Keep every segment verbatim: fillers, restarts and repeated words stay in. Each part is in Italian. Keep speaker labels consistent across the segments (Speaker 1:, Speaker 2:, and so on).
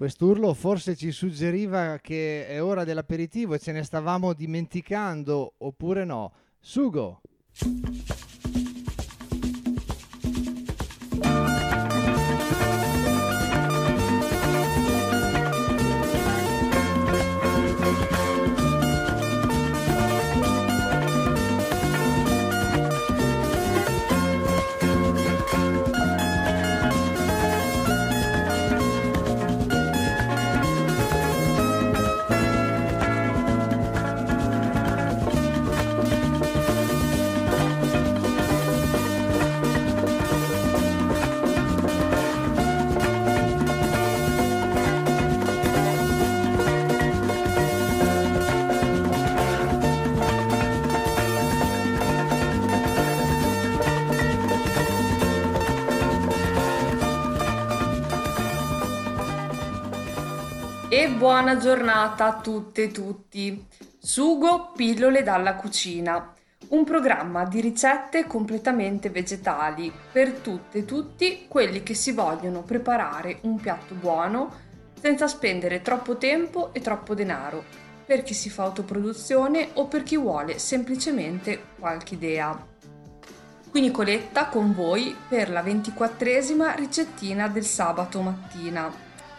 Speaker 1: Quest'urlo forse ci suggeriva che è ora dell'aperitivo e ce ne stavamo dimenticando, oppure no? Sugo!
Speaker 2: E buona giornata a tutte e tutti. Sugo Pillole dalla cucina, un programma di ricette completamente vegetali per tutte e tutti quelli che si vogliono preparare un piatto buono senza spendere troppo tempo e troppo denaro, per chi si fa autoproduzione o per chi vuole semplicemente qualche idea. Qui Nicoletta con voi per la ventiquattresima ricettina del sabato mattina.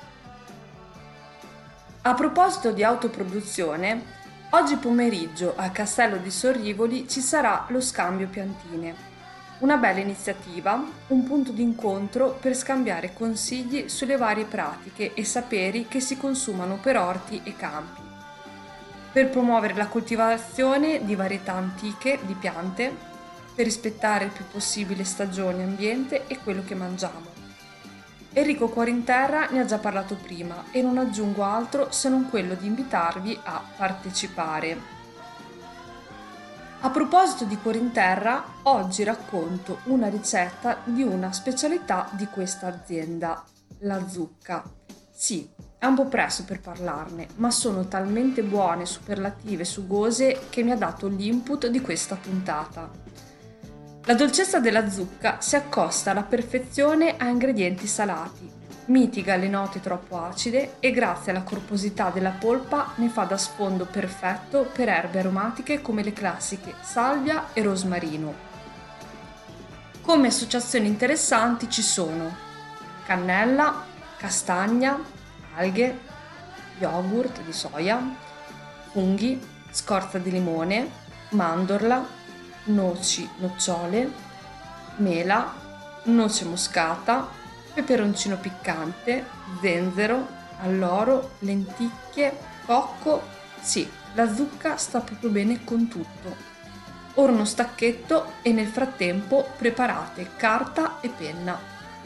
Speaker 2: A proposito di autoproduzione, oggi pomeriggio a Castello di Sorrivoli ci sarà lo scambio piantine. Una bella iniziativa, un punto d'incontro per scambiare consigli sulle varie pratiche e saperi che si consumano per orti e campi, per promuovere la coltivazione di varietà antiche di piante, per rispettare il più possibile stagione, ambiente e quello che mangiamo. Enrico Cuorinterra ne ha già parlato prima e non aggiungo altro se non quello di invitarvi a partecipare. A proposito di Cuorinterra, oggi racconto una ricetta di una specialità di questa azienda, la zucca. Sì, è un po' presto per parlarne, ma sono talmente buone, superlative, sugose che mi ha dato l'input di questa puntata. La dolcezza della zucca si accosta alla perfezione a ingredienti salati, mitiga le note troppo acide e grazie alla corposità della polpa ne fa da sfondo perfetto per erbe aromatiche come le classiche salvia e rosmarino. Come associazioni interessanti ci sono cannella, castagna, alghe, yogurt di soia, funghi, scorza di limone, mandorla, noci, nocciole, mela, noce moscata, peperoncino piccante, zenzero, alloro, lenticchie, cocco. Sì, la zucca sta proprio bene con tutto. Ora uno stacchetto e nel frattempo preparate carta e penna.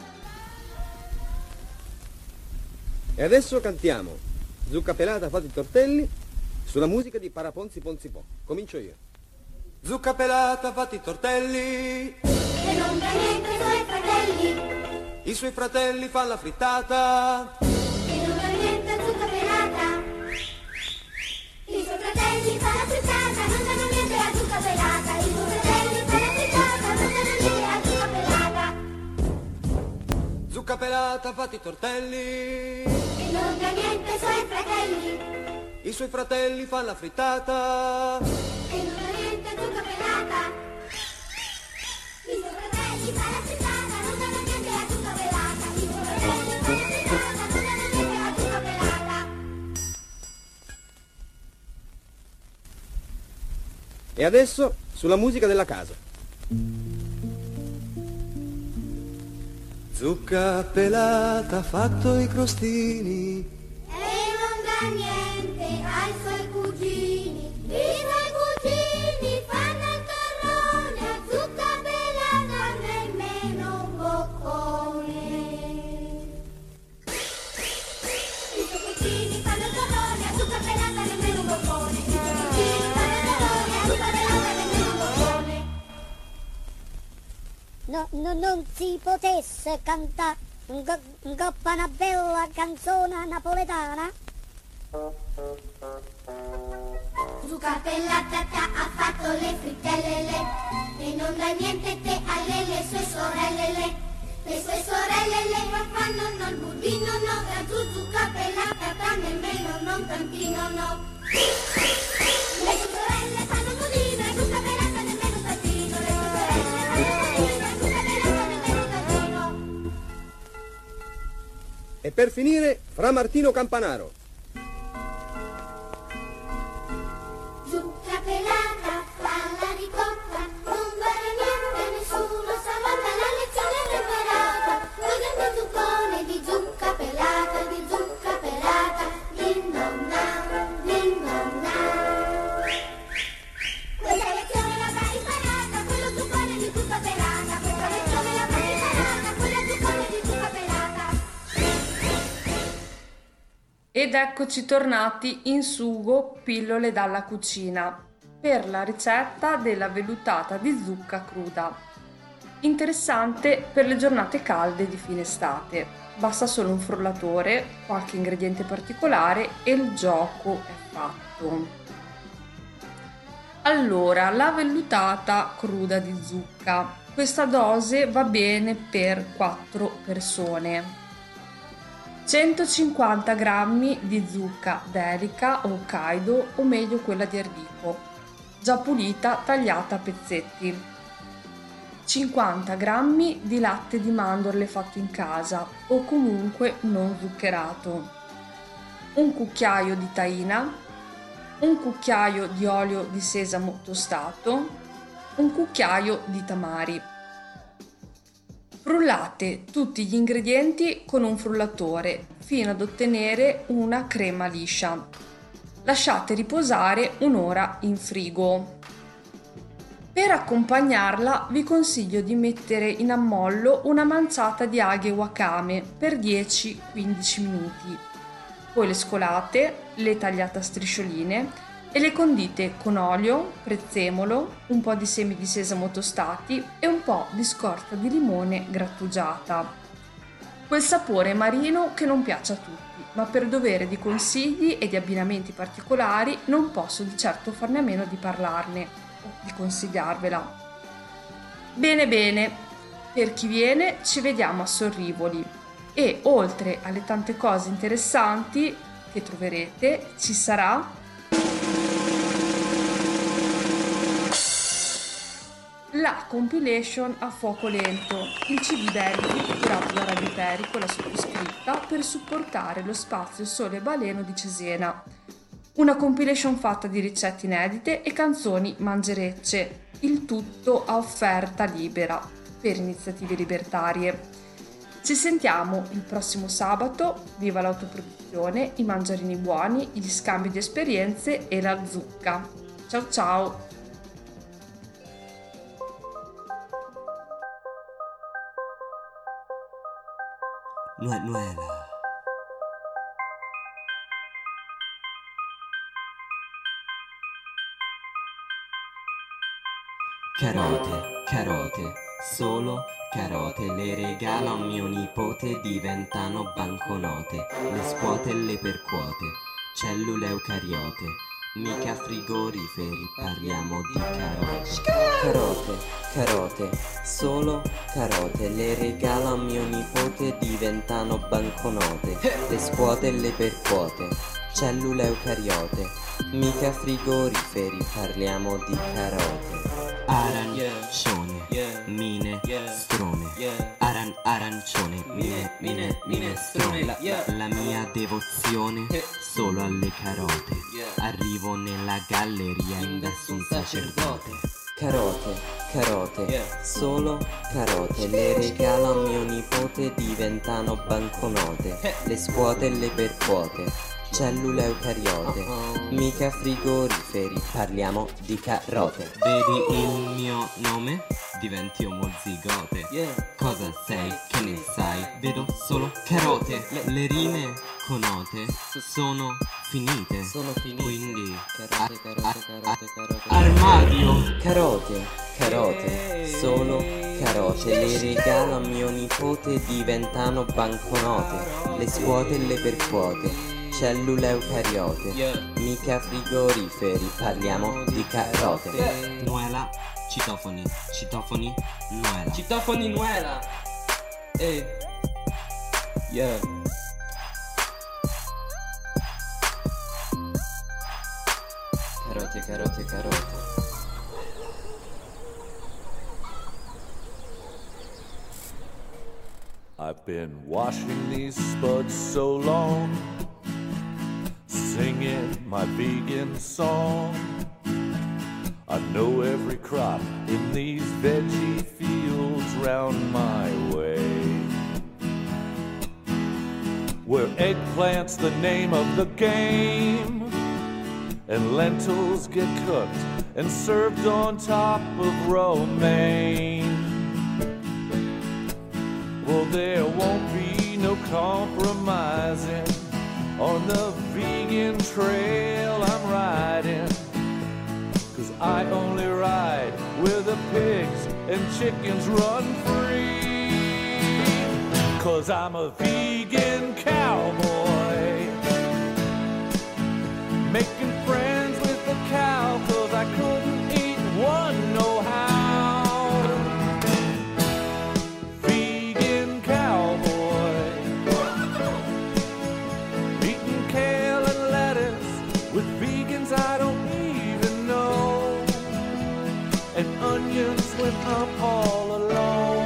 Speaker 3: E adesso cantiamo Zucca pelata fate i tortelli sulla musica di Paraponzi Ponzipò. Comincio io. Zucca pelata fatti i tortelli
Speaker 4: e non dà niente ai suoi fratelli.
Speaker 3: I suoi fratelli fanno la frittata
Speaker 4: E non dà niente a zucca pelata. I suoi fratelli fanno la frittata, non danno niente a zucca pelata. I suoi fratelli fanno la frittata, non danno niente a zucca pelata.
Speaker 3: Zucca pelata fatti i tortelli
Speaker 4: E non dà niente ai suoi fratelli.
Speaker 3: I suoi fratelli fanno la frittata
Speaker 4: E non dà niente a zucca pelata. I suoi fratelli fanno la frittata, non danno niente a zucca pelata. I suoi fratelli fanno la frittata, non danno niente a zucca pelata.
Speaker 3: E adesso sulla musica della casa. Zucca pelata fatto i crostini
Speaker 4: E non dà niente ai suoi cugini. I suoi cugini fanno il torrone, a zucca pelata nemmeno un boccone. I suoi cugini fanno il torrone, a zucca pelata nemmeno un boccone. I suoi cugini fanno il torrone, a zucca pelata nemmeno un boccone.
Speaker 5: No, no, non si potesse cantare un go- goppa una bella canzone napoletana?
Speaker 4: Zucca pelata ha fatto le frittelle le, e non dà niente te alle le sue sorelle le. Le sue sorelle le fanno no il budino no, la zucca pelata
Speaker 3: E per finire, Fra Martino Campanaro.
Speaker 4: Zucca pelata, falla ricotta, non vale niente, nessuno stavolta la lezione è preparata. Noi dentro zuccone di zucca pelata, di zucca pelata, din don na, din don na. Questa lezione l'avrai imparata, quello zuccone di zucca pelata. Questa lezione l'avrai imparata, quello zuccone di zucca pelata.
Speaker 2: Ed eccoci tornati in Sugo Pillole dalla cucina per la ricetta della vellutata di zucca cruda. Interessante per le giornate calde di fine estate. Basta solo un frullatore, qualche ingrediente particolare e il gioco è fatto. Allora, la vellutata cruda di zucca. Questa dose va bene per quattro persone. centocinquanta grammi di zucca delica o Hokkaido o meglio quella di Enrico, già pulita, tagliata a pezzetti. cinquanta grammi di latte di mandorle fatto in casa o comunque non zuccherato. Un cucchiaio di tahina, un cucchiaio di olio di sesamo tostato, un cucchiaio di tamari. Frullate tutti gli ingredienti con un frullatore fino ad ottenere una crema liscia. Lasciate riposare un'ora in frigo. Per accompagnarla vi consiglio di mettere in ammollo una manciata di aghe wakame per dieci quindici minuti. Poi le scolate, le tagliate a striscioline e le condite con olio, prezzemolo, un po' di semi di sesamo tostati e un po' di scorza di limone grattugiata. Quel sapore marino che non piace a tutti, ma per dovere di consigli e di abbinamenti particolari non posso di certo farne a meno di parlarne o di consigliarvela. Bene bene, per chi viene ci vediamo a Sorrivoli e oltre alle tante cose interessanti che troverete ci sarà la compilation A Fuoco Lento, il C D Belli curato da Radio Perico e la sottoscritta per supportare lo spazio Sole Baleno di Cesena. Una compilation fatta di ricette inedite e canzoni mangerecce, il tutto a offerta libera per iniziative libertarie. Ci sentiamo il prossimo sabato, viva l'autoproduzione, i mangiarini buoni, gli scambi di esperienze e la zucca. Ciao ciao!
Speaker 6: Nuela. Carote, carote, solo carote, le regala un mio nipote, diventano banconote, le scuote e le percuote, cellule eucariote, mica frigoriferi, parliamo di carote. Carote, carote, solo carote, le regala un mio nipote, diventano banconote, le scuote e le percuote, cellule eucariote, mica frigoriferi, parliamo di carote. Arancione, mine, strone, aran, arancione, mine, mine, minestrone, la, la mia devozione solo alle carote, arrivo nella galleria indosso un sacerdote. Carote, carote, solo carote, le regala un mio nipote, diventano banconote, le scuote e le percuote, cellule eucariote, mica frigoriferi, parliamo di carote. Vedi il mio nome? Diventi omozigote. Cosa sei? Che ne sai? Vedo solo carote. Le rime conote sono finite. Sono finite. Quindi carote, carote, carote, carote. Armadio. Carote, carote, solo carote, le regalo a mio nipote, diventano banconote, le scuote e le percuote, cellule eucariote, mica frigoriferi, parliamo di carote. Nuela, citofoni, citofoni, nuela. Citofoni, nuela. Ehi, yeah. Carote, carote, carote.
Speaker 7: I've been washing these spuds so long, singing my vegan song. I know every crop in these veggie fields round my way. Where eggplant's the name of the game, and lentils get cooked and served on top of romaine. Well, there won't be no compromising on the vegan trail I'm riding, 'cause I only ride where the pigs and chickens run free. 'Cause I'm a vegan cowboy, making friends with the cow, 'cause I couldn't eat one no how. Vegan cowboy, eating kale and lettuce with vegans I don't even know, and onions when I'm all alone.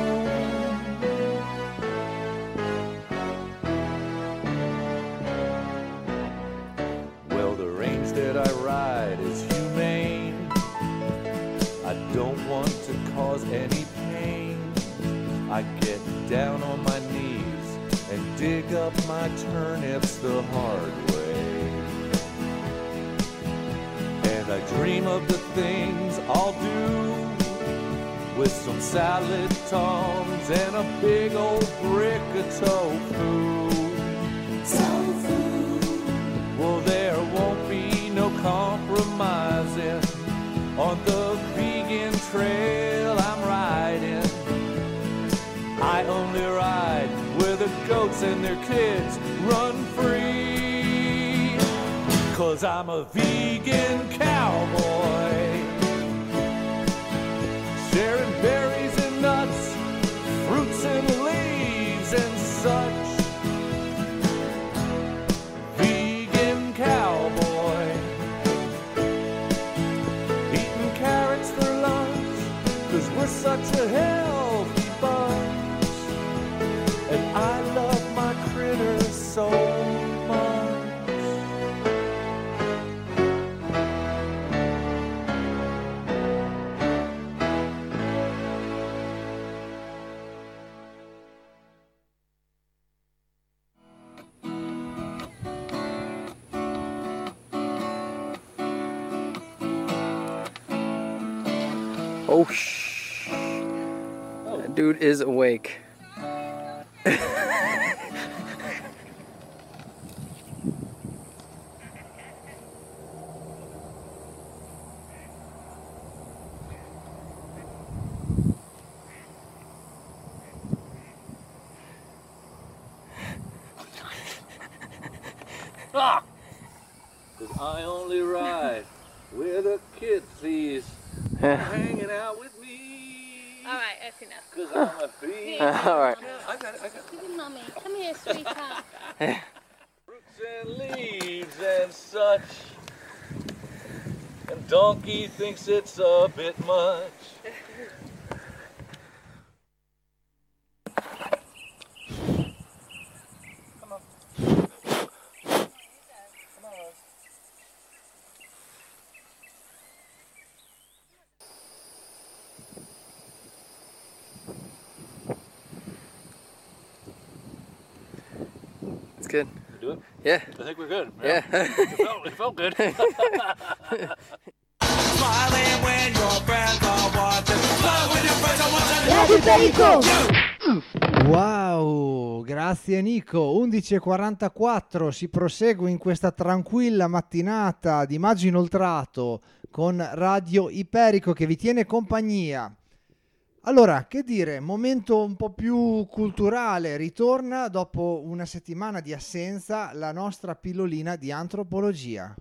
Speaker 7: Well, the range that I ride is humane. I don't want to cause any pain. I get down on my knees and dig up my turnips the hard way. And I dream of the things I'll do with some salad tongs and a big old brick of tofu. Tofu. Well, there won't be no compromising on the vegan trail I'm riding. I only ride where the goats and their kids run free. 'Cause I'm a vegan cowboy, sharing berries and nuts, fruits and leaves and such. Vegan cowboy, eating carrots for lunch, 'cause we're such a healthy bunch. And I love my critters so much.
Speaker 8: Oh, shh. That dude is awake.
Speaker 7: Ah! 'Cause I only ride where the kids sees hanging out with me.
Speaker 9: All right, that's enough.
Speaker 7: 'Cause I'm a fiend.
Speaker 8: All right.
Speaker 7: I got it, I got it.
Speaker 9: Good mommy. Come here, sweetheart.
Speaker 7: Fruits and leaves and such. And Donkey thinks it's a bit much. Come on. Come on, Rose.
Speaker 8: It's good.
Speaker 7: Do it?
Speaker 8: Yeah.
Speaker 7: I think we're good.
Speaker 8: Yeah.
Speaker 7: It felt, it felt good.
Speaker 10: Smiling when your friends are watching. Smile when your friends are watching.
Speaker 1: Wow, grazie Nico. undici e quarantaquattro, si prosegue in questa tranquilla mattinata di maggio inoltrato con Radio Iperico che vi tiene compagnia. Allora, che dire, momento un po' più culturale, ritorna dopo una settimana di assenza la nostra pillolina di antropologia.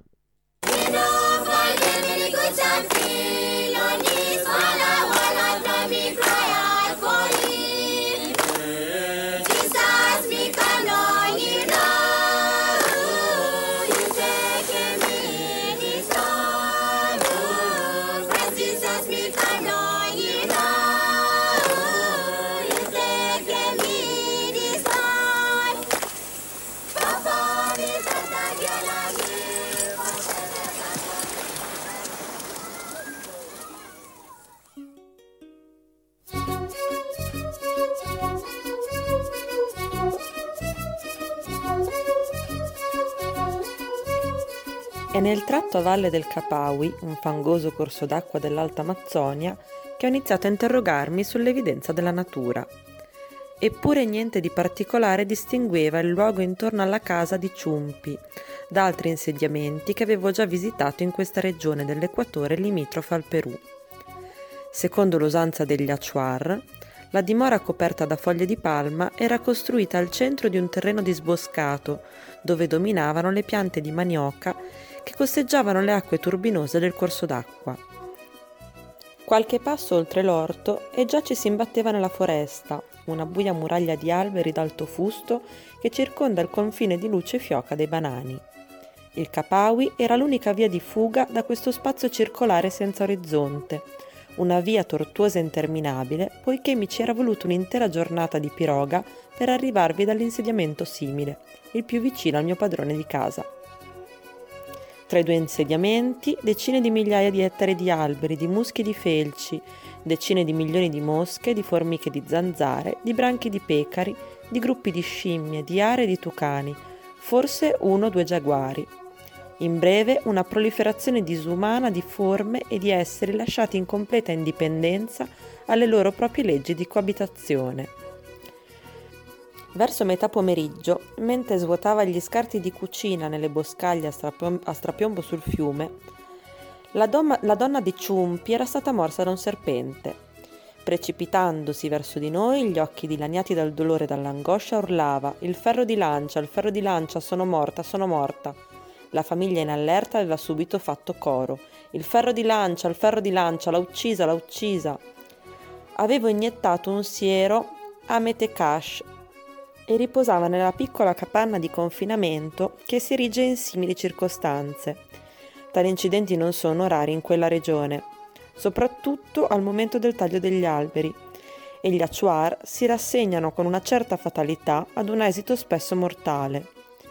Speaker 11: È nel tratto a valle del Capaui, un fangoso corso d'acqua dell'Alta Amazzonia, che ho iniziato a interrogarmi sull'evidenza della natura. Eppure niente di particolare distingueva il luogo intorno alla casa di Ciumpi da altri insediamenti che avevo già visitato in questa regione dell'equatore limitrofa al Perù. Secondo l'usanza degli Achuar, la dimora coperta da foglie di palma era costruita al centro di un terreno disboscato, dove dominavano le piante di manioca che costeggiavano le acque turbinose del corso d'acqua. Qualche passo oltre l'orto e già ci si imbatteva nella foresta, una buia muraglia di alberi d'alto fusto che circonda il confine di luce fioca dei banani. Il Capaui era l'unica via di fuga da questo spazio circolare senza orizzonte, una via tortuosa e interminabile, poiché mi ci era voluto un'intera giornata di piroga per arrivarvi dall'insediamento simile, il più vicino al mio padrone di casa. Tra i due insediamenti, decine di migliaia di ettari di alberi, di muschi e di felci, decine di milioni di mosche, di formiche e di zanzare, di branchi di pecari, di gruppi di scimmie, di are e di tucani, forse uno o due giaguari. In breve, una proliferazione disumana di forme e di esseri lasciati in completa indipendenza alle loro proprie leggi di coabitazione. Verso metà pomeriggio, mentre svuotava gli scarti di cucina nelle boscaglie a, strapiom- a strapiombo sul fiume, la, dom- la donna di Ciumpi era stata morsa da un serpente. Precipitandosi verso di noi, gli occhi dilaniati dal dolore e dall'angoscia, urlava: «Il ferro di lancia, il ferro di lancia, sono morta, sono morta!» La famiglia in allerta aveva subito fatto coro: «Il ferro di lancia, il ferro di lancia, l'ha uccisa, l'ha uccisa!» Avevo iniettato un siero a Metekash e riposava nella piccola capanna di confinamento che si erige in simili circostanze. Tali incidenti non sono rari in quella regione, soprattutto al momento del taglio degli alberi, e gli Achuar si rassegnano con una certa fatalità ad un esito spesso mortale.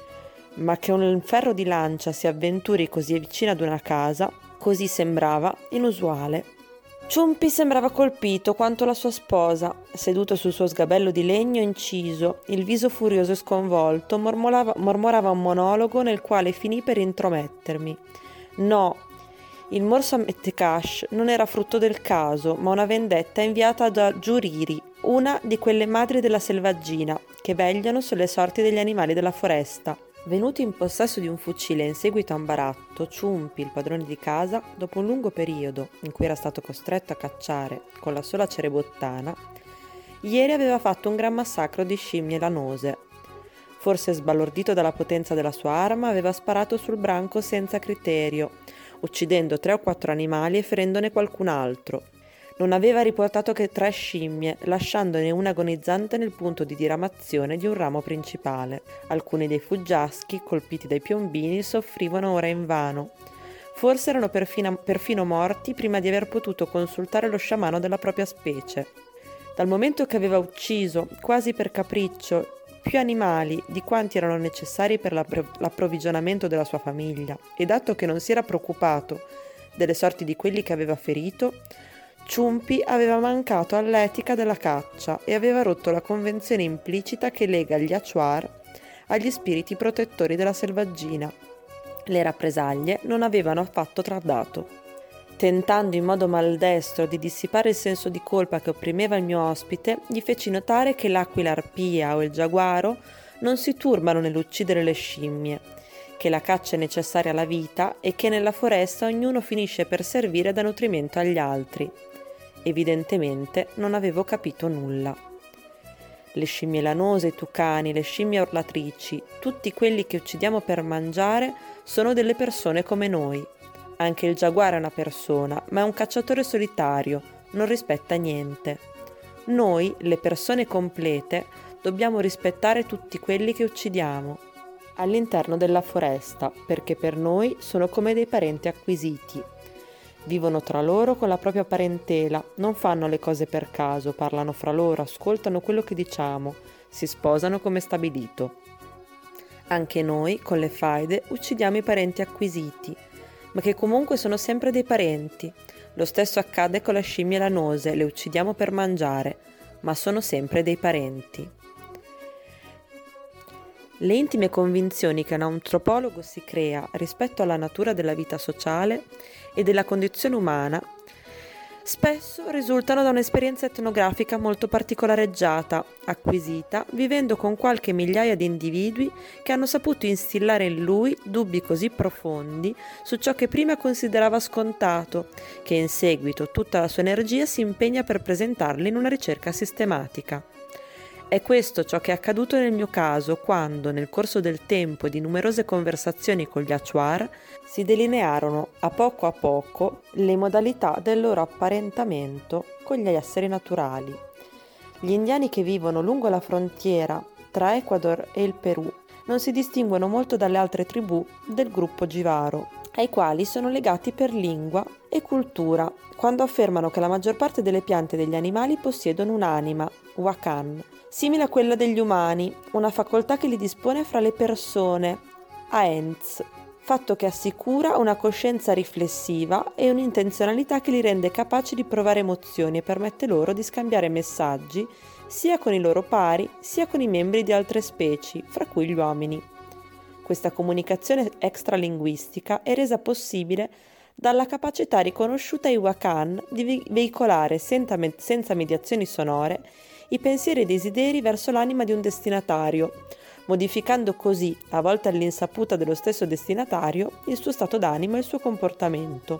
Speaker 11: Ma che un ferro di lancia si avventuri così vicino ad una casa, così sembrava inusuale. Ciumpi sembrava colpito quanto la sua sposa, seduto sul suo sgabello di legno inciso, il viso furioso e sconvolto, mormorava, mormorava un monologo nel quale finì per intromettermi. No, il morso a Metekash non era frutto del caso, ma una vendetta inviata da Giuriri, una di quelle madri della selvaggina che vegliano sulle sorti degli animali della foresta. Venuto in possesso di un fucile in seguito a un baratto, Ciumpi, il padrone di casa, dopo un lungo periodo in cui era stato costretto a cacciare con la sola cerebottana, ieri aveva fatto un gran massacro di scimmie lanose. Forse sbalordito dalla potenza della sua arma, aveva sparato sul branco senza criterio, uccidendo tre o quattro animali e ferendone qualcun altro. Non aveva riportato che tre scimmie, lasciandone una agonizzante nel punto di diramazione di un ramo principale. Alcuni dei fuggiaschi, colpiti dai piombini, soffrivano ora invano. Forse erano perfino, perfino morti prima di aver potuto consultare lo sciamano della propria specie. Dal momento che aveva ucciso, quasi per capriccio, più animali di quanti erano necessari per l'approvvigionamento della sua famiglia, e dato che non si era preoccupato delle sorti di quelli che aveva ferito, Ciumpi aveva mancato all'etica della caccia e aveva rotto la convenzione implicita che lega gli Achuar agli spiriti protettori della selvaggina. Le rappresaglie non avevano affatto tardato. Tentando in modo maldestro di dissipare il senso di colpa che opprimeva il mio ospite, gli feci notare che l'aquila arpia o il giaguaro non si turbano nell'uccidere le scimmie, che la caccia è necessaria alla vita e che nella foresta ognuno finisce per servire da nutrimento agli altri. Evidentemente non avevo capito nulla. Le scimmie lanose, i tucani, le scimmie orlatrici, tutti quelli che uccidiamo per mangiare sono delle persone come noi. Anche il giaguaro è una persona, ma è un cacciatore solitario, non rispetta niente. Noi, le persone complete, dobbiamo rispettare tutti quelli che uccidiamo all'interno della foresta, perché per noi sono come dei parenti acquisiti. Vivono tra loro con la propria parentela, non fanno le cose per caso, parlano fra loro, ascoltano quello che diciamo, si sposano come stabilito. Anche noi, con le faide, uccidiamo i parenti acquisiti, ma che comunque sono sempre dei parenti. Lo stesso accade con le scimmie lanose, le uccidiamo per mangiare, ma sono sempre dei parenti. Le intime convinzioni che un antropologo si crea rispetto alla natura della vita sociale e della condizione umana spesso risultano da un'esperienza etnografica molto particolareggiata, acquisita, vivendo con qualche migliaia di individui che hanno saputo instillare in lui dubbi così profondi su ciò che prima considerava scontato, che in seguito tutta la sua energia si impegna per presentarli in una ricerca sistematica. È questo ciò che è accaduto nel mio caso quando, nel corso del tempo e di numerose conversazioni con gli Achuar, si delinearono a poco a poco le modalità del loro apparentamento con gli esseri naturali. Gli indiani che vivono lungo la frontiera tra Ecuador e il Perù non si distinguono molto dalle altre tribù del gruppo Jivaro, ai quali sono legati per lingua e cultura, quando affermano che la maggior parte delle piante e degli animali possiedono un'anima, wakan, simile a quella degli umani, una facoltà che li dispone fra le persone, aenz, fatto che assicura una coscienza riflessiva e un'intenzionalità che li rende capaci di provare emozioni e permette loro di scambiare messaggi sia con i loro pari sia con i membri di altre specie, fra cui gli uomini. Questa comunicazione extralinguistica è resa possibile dalla capacità riconosciuta ai wakan di veicolare senza, me- senza mediazioni sonore i pensieri e i desideri verso l'anima di un destinatario, modificando così, a volte all'insaputa dello stesso destinatario, il suo stato d'animo e il suo comportamento.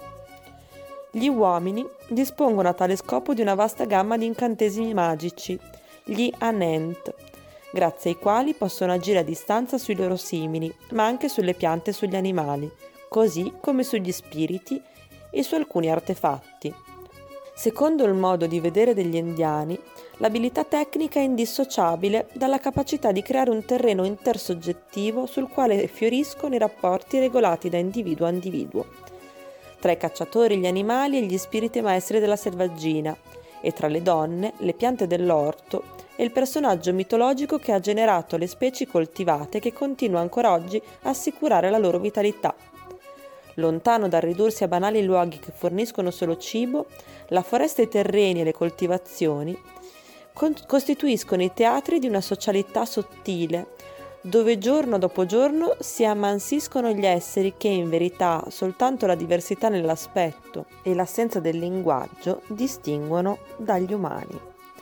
Speaker 11: Gli uomini dispongono a tale scopo di una vasta gamma di incantesimi magici, gli anent, grazie ai quali possono agire a distanza sui loro simili, ma anche sulle piante e sugli animali, così come sugli spiriti e su alcuni artefatti. Secondo il modo di vedere degli indiani, l'abilità tecnica è indissociabile dalla capacità di creare un terreno intersoggettivo sul quale fioriscono i rapporti regolati da individuo a individuo, tra i cacciatori, gli animali e gli spiriti maestri della selvaggina, e tra le donne, le piante dell'orto e il personaggio mitologico che ha generato le specie coltivate che continua ancora oggi a assicurare la loro vitalità. Lontano dal ridursi a banali luoghi che forniscono solo cibo, la foresta e i terreni e le coltivazioni con- costituiscono i teatri di una socialità sottile, dove giorno dopo giorno si ammansiscono gli esseri che in verità soltanto la diversità nell'aspetto e l'assenza del linguaggio distinguono dagli umani.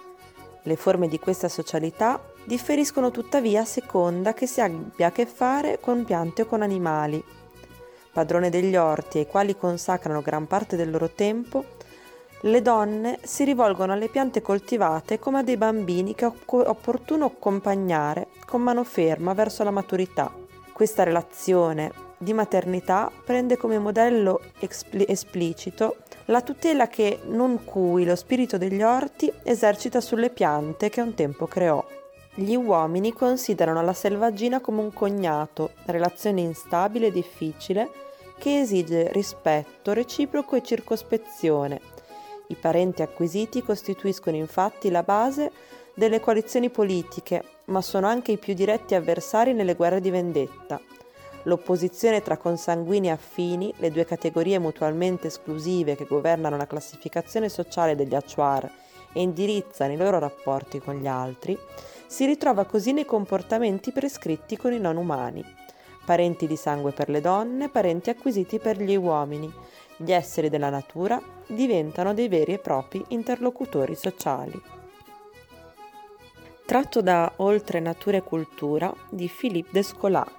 Speaker 11: Le forme di questa socialità differiscono tuttavia a seconda che si abbia a che fare con piante o con animali. Padrone degli orti ai quali consacrano gran parte del loro tempo, le donne si rivolgono alle piante coltivate come a dei bambini che è opportuno accompagnare con mano ferma verso la maturità. Questa relazione di maternità prende come modello expli- esplicito la tutela che non cui lo spirito degli orti esercita sulle piante che un tempo creò. Gli uomini considerano la selvaggina come un cognato, relazione instabile e difficile che esige rispetto reciproco e circospezione. I parenti acquisiti costituiscono infatti la base delle coalizioni politiche, ma sono anche i più diretti avversari nelle guerre di vendetta. L'opposizione tra consanguini affini, le due categorie mutualmente esclusive che governano la classificazione sociale degli Achuar e indirizzano i loro rapporti con gli altri, si ritrova così nei comportamenti prescritti con i non umani. Parenti di sangue per le donne, parenti acquisiti per gli uomini. Gli esseri della natura diventano dei veri e propri interlocutori sociali. Tratto da Oltre natura e cultura di Philippe Descola.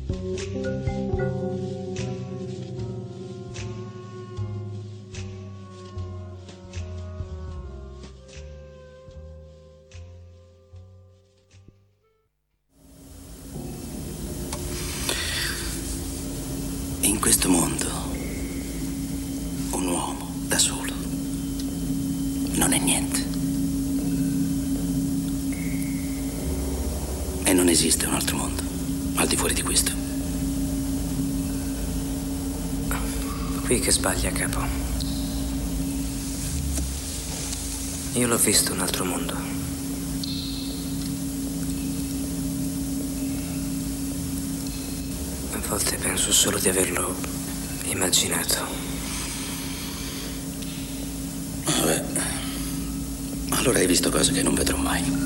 Speaker 12: In questo mondo, un uomo da solo non è niente. E non esiste un altro mondo al di fuori di questo.
Speaker 13: Qui che sbaglia, capo. Io l'ho visto un altro mondo. A volte penso solo di averlo immaginato.
Speaker 12: Vabbè. Allora hai visto cose che non vedrò mai.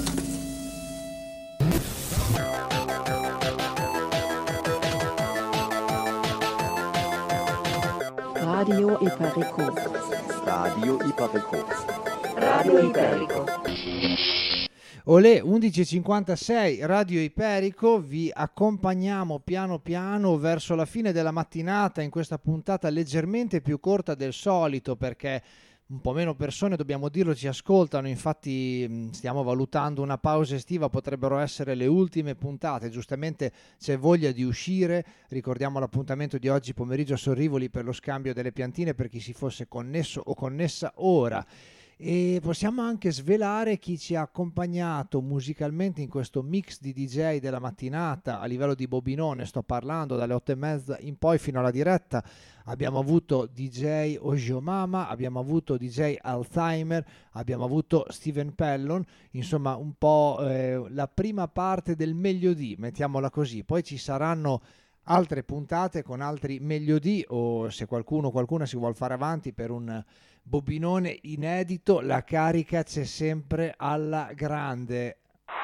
Speaker 14: Radio Iperico.
Speaker 15: Radio Iperico.
Speaker 14: Radio Iperico.
Speaker 1: Olè, undici e cinquantasei, Radio Iperico, vi accompagniamo piano piano verso la fine della mattinata in questa puntata leggermente più corta del solito, perché un po' meno persone, dobbiamo dirlo, ci ascoltano. Infatti stiamo valutando una pausa estiva, potrebbero essere le ultime puntate, giustamente c'è voglia di uscire. Ricordiamo l'appuntamento di oggi pomeriggio a Sorrivoli per lo scambio delle piantine per chi si fosse connesso o connessa ora. E possiamo anche svelare chi ci ha accompagnato musicalmente in questo mix di D J della mattinata a livello di bobinone. Sto parlando dalle otto e mezza in poi fino alla diretta. Abbiamo avuto D J Ojiomama, abbiamo avuto D J Alzheimer, abbiamo avuto Steven Pellon, insomma un po' eh, la prima parte del meglio di, mettiamola così. Poi ci saranno altre puntate con altri meglio di, o se qualcuno o qualcuna si vuol fare avanti per un bobinone inedito, la carica c'è sempre alla grande.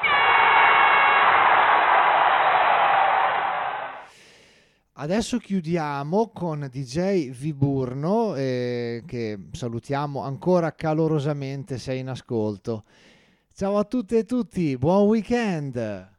Speaker 1: Adesso chiudiamo con D J Viburno, eh, che salutiamo ancora calorosamente se è in ascolto. Ciao a tutte e tutti, buon weekend!